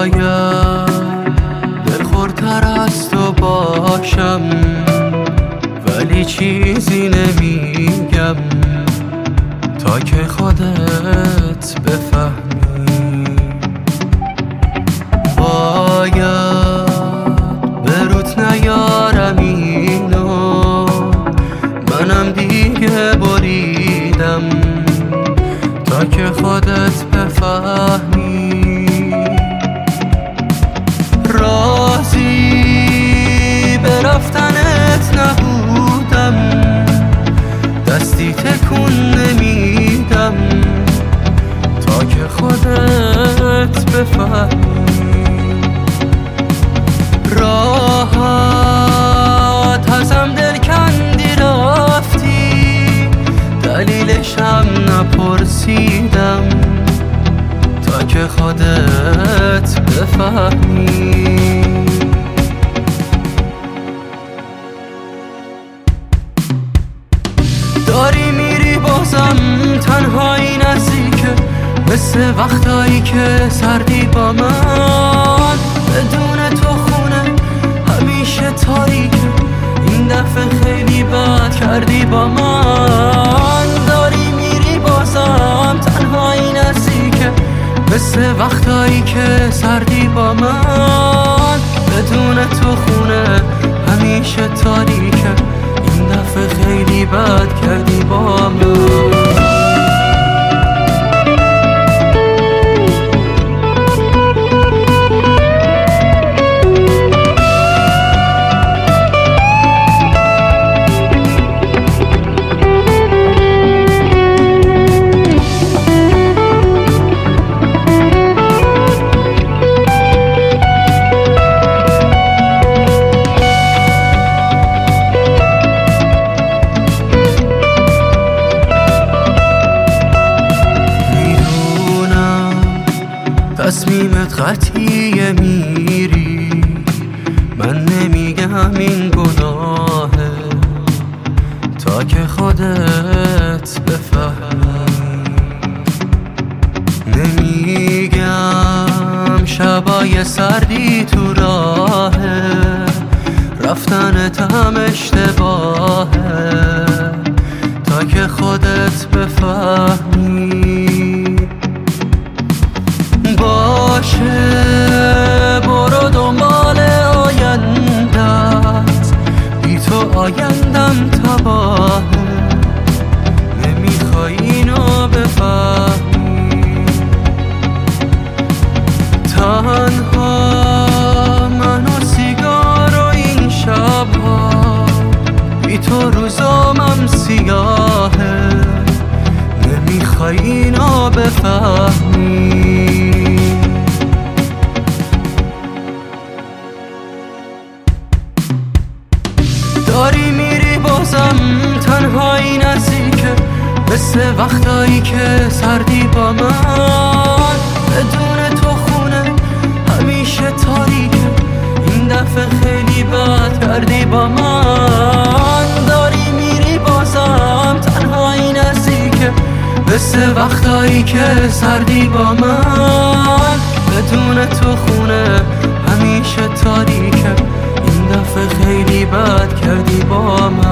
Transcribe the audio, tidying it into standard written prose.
دلخورتر از تو باشم، ولی چیزی نمیگم تا که خودت بفهمی. باید به روت نیارم اینو، منم دیگه بریدم تا که خودت بفهمی. راضی به رفتنت نبودم، دستی تکون نمیدم تا که خودت بفهمی. راحت ازم دل کندی رفتی، دلیلشم نپرسیدم تا که خودت بفهمی. داری میری بازم تنهایی نزدیکه، مثل وقتایی که سردی با من، بدون تو خونه همیشه تاریکه، این دفعه خیلی بد کردی با من. داری میری بازم تنهایی نزدیکه، مثل وقتایی که سردی با من، بدون تو خونه همیشه تاریکه، این دفعه خیلی بد کردی با من. تصمیمت قطعیه میری، من نمیگم این گناهه تا که خودت بفهمی. نمیگم شبای سردی تو راهه، رفتنت هم اشتباهه تا که خودت بفهمی. باشه برو دنبال آیندت، بی تو آیندم تباهه، نمیخوای اینو بفهمی. تنها من و سیگار و این شبها، بی تو روزامم سیاهه، نمیخوای اینو بفهمی. داری میری بازم تنهایی نزدیکه، مثل وقتایی که سردی با من، بدون تو خونه همیشه تاریکه، این دفعه خیلی بد کردی با من. داری میری بازم تنهایی نزدیکه، مثل وقتایی که سردی با من، بدون تو خونه همیشه تاریکه، این دفعه خیلی بد کردی با من.